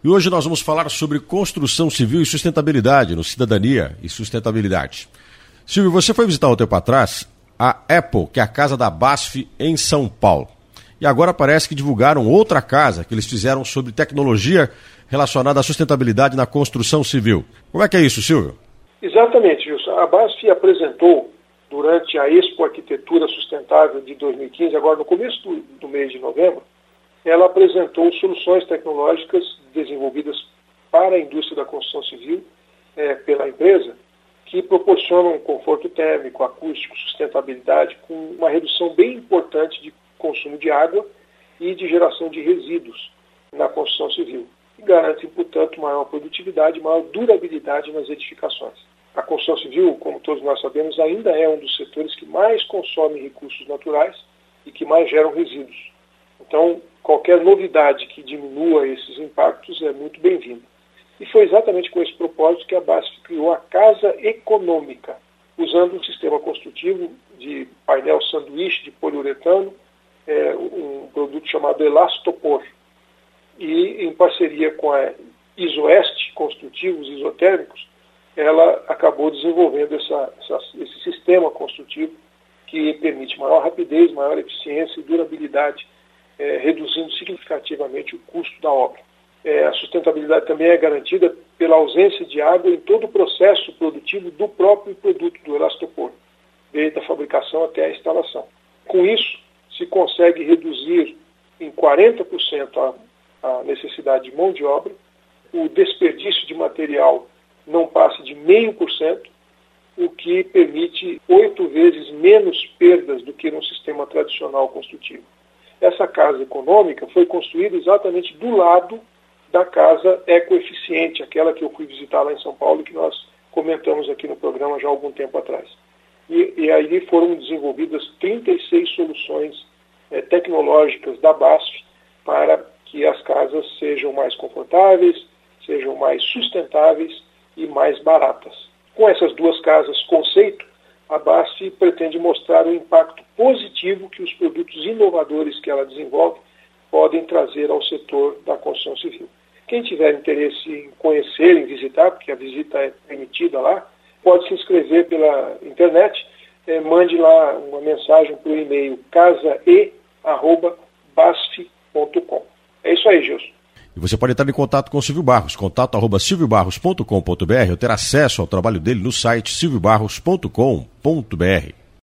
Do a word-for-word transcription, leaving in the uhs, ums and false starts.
E hoje nós vamos falar sobre construção civil e sustentabilidade no Cidadania e Sustentabilidade. Silvio, você foi visitar um tempo atrás a Apple, que é a casa da BASF em São Paulo. E agora parece que divulgaram outra casa que eles fizeram sobre tecnologia relacionada à sustentabilidade na construção civil. Como é que é isso, Silvio? Exatamente, Gilson. A BASF apresentou durante a Expo Arquitetura Sustentável de dois mil e quinze, agora no começo do, do mês de novembro, ela apresentou soluções tecnológicas desenvolvidas para a indústria da construção civil é, pela empresa, que proporcionam conforto térmico, acústico, sustentabilidade, com uma redução bem importante de consumo de água e de geração de resíduos na construção civil. E garantem, portanto, maior produtividade e maior durabilidade nas edificações. A construção civil, como todos nós sabemos, ainda é um dos setores que mais consomem recursos naturais e que mais geram resíduos. Então, qualquer novidade que diminua esses impactos é muito bem-vinda. E foi exatamente com esse propósito que a BASF criou a Casa Econômica, usando um sistema construtivo de painel sanduíche de poliuretano, é, um produto chamado Elastopor. E, em parceria com a Isoeste Construtivos Isotérmicos, ela acabou desenvolvendo essa, essa, esse sistema construtivo que permite maior rapidez, maior eficiência e durabilidade, é, reduzindo significativamente o custo da obra. É, a sustentabilidade também é garantida pela ausência de água em todo o processo produtivo do próprio produto, do Elastopor, desde a fabricação até a instalação. Com isso, se consegue reduzir em quarenta por cento a, a necessidade de mão de obra, o desperdício de material não passa de meio por cento, o que permite oito vezes menos perdas do que num sistema tradicional construtivo. Essa casa econômica foi construída exatamente do lado da casa ecoeficiente, aquela que eu fui visitar lá em São Paulo e que nós comentamos aqui no programa já há algum tempo atrás. E, e aí foram desenvolvidas trinta e seis soluções é, tecnológicas da BASF para que as casas sejam mais confortáveis, sejam mais sustentáveis e mais baratas. Com essas duas casas conceito, a BASF pretende mostrar o impacto positivo que os produtos inovadores que ela desenvolve podem trazer ao setor da construção civil. Quem tiver interesse em conhecer, em visitar, porque a visita é permitida lá, pode se inscrever pela internet, eh, mande lá uma mensagem para o e-mail casae arroba basf ponto com. É isso aí, Gilson. E você pode entrar em contato com o Silvio Barros, contato arroba silvio barros ponto com ponto br, ou ter acesso ao trabalho dele no site silvio barros ponto com ponto br.